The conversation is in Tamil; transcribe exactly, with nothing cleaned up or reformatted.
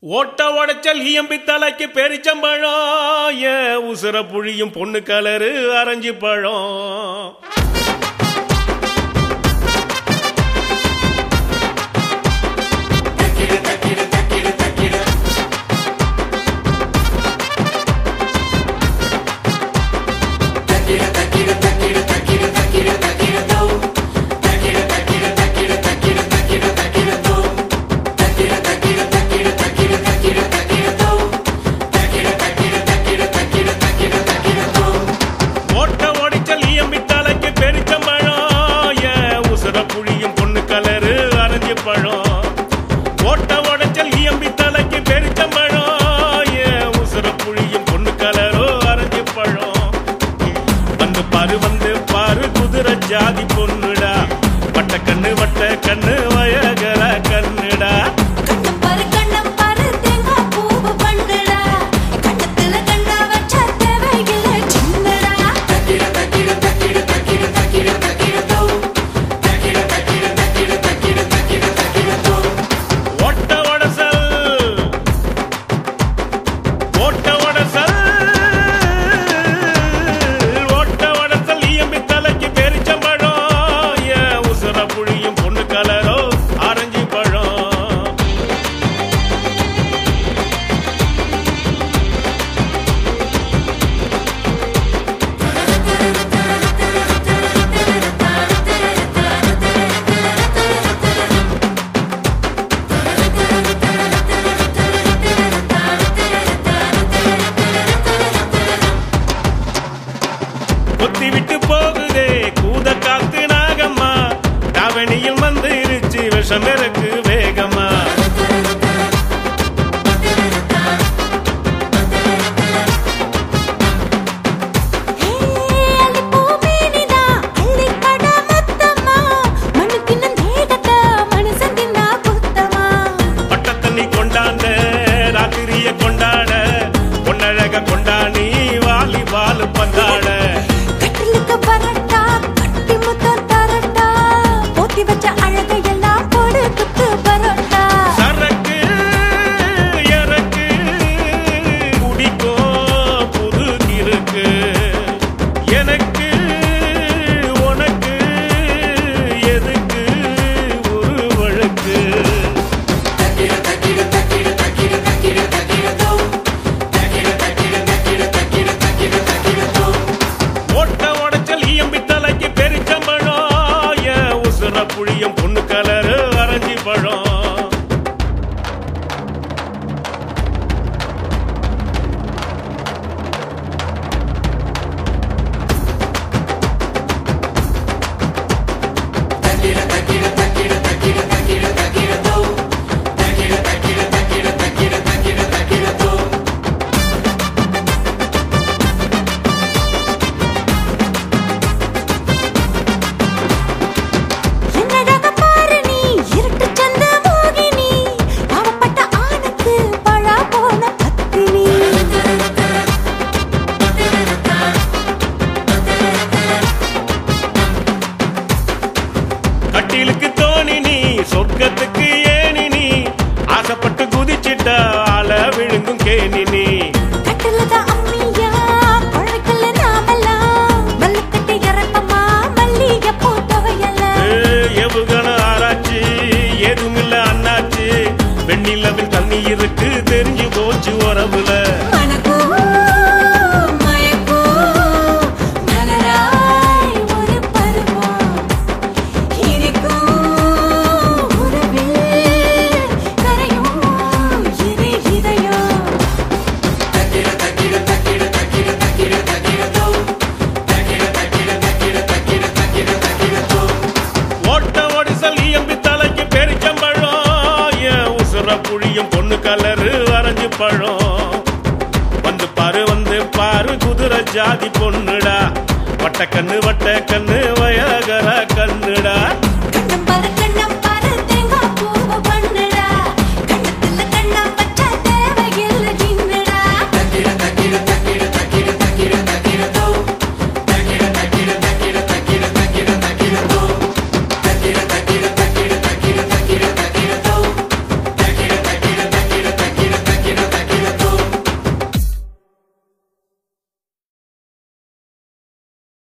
ஓட்ட உடைச்சல் ஈயம்பி தலைக்கு பெரிச்சம்பழம் ஏ உசுர புழியும் பொண்ணு கலரு அரைஞ்சி பழம் ஓட்ட உடைச்சல் ஈயம்பி தலைக்கு பெரிச்சம்பழம் ஏ உசுர புழியும் பொண்ணு கலரோ அரைஞ்சி பழம் வந்து பாரு வந்து பாரு குதிரை ஜாதி பொண்ணுடா வட்ட கண்ணு வட்ட கண்ணு வயகர கண்ணுடா கொத்தி விட்டு போகுதே கூத காத்து நாகம்மா தாவணியில் மந்திருச்சு விஷம் இருக்கு வேகமா பட்ட தண்ணி கொண்டாந்த ராத்திரிய கொண்டாட பொன்னழக கொண்டாடி வாலிபால் பந்தாட புழியும் பொண்ணு கலரு அரைஞ்சி பழம் கட்டிலுக்கு தோணி நீ சொர்க்கத்துக்கு ஏனி நீ ஆசைப்பட்டு குதிச்சிட்ட ஆள விழுங்கும் கேணி நீ எவுகன ஆராய்ச்சி ஏதுமில்ல அண்ணாச்சு வெண்ணிலவில் தண்ணி இருக்கு தெரிஞ்சு போச்சு உறவுல புழியும் பொண்ணு கலரு அரைஞ்சி பழம் வந்து பாரு வந்து பாரு குதிரை ஜாதி பொண்ணுடா வட்ட கண்ணு வட்ட கண்ணு வயகர கண்ணுடா.